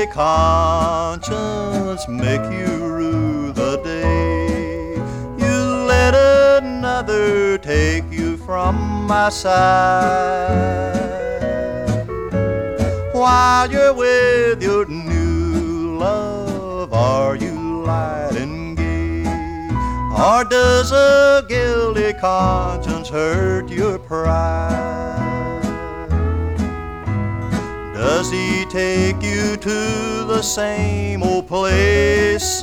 conscience make you rue the day you let another take you from my side? While you're with your new love, are you light and gay? Or does a guilty conscience hurt your pride? Does he take you to the same old places?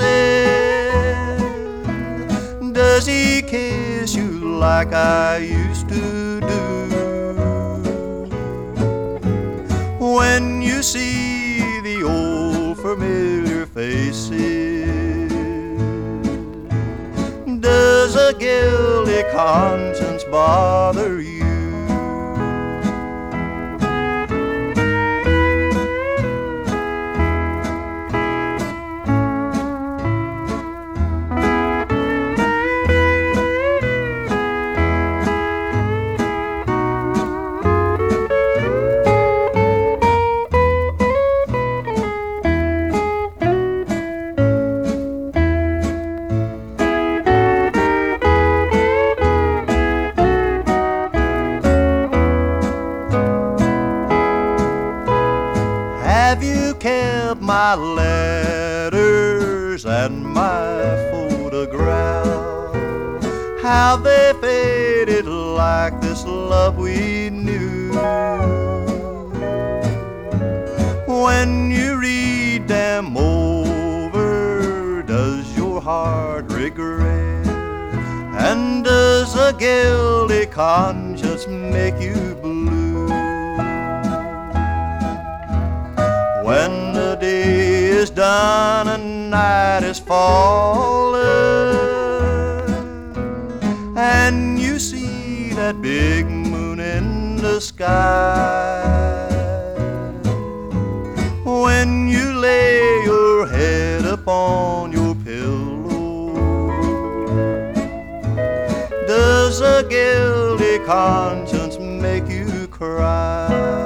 Does he kiss you like I used to do? When you see the old familiar faces, does a guilty conscience bother you? Have you kept my letters and my photograph? Have they faded like this love we knew? When you read them over, does your heart regret? And does a guilty conscience make you blue? When the day is done and night is falling, and you see that big moon in the sky, when you lay your head upon your pillow, does a guilty conscience make you cry?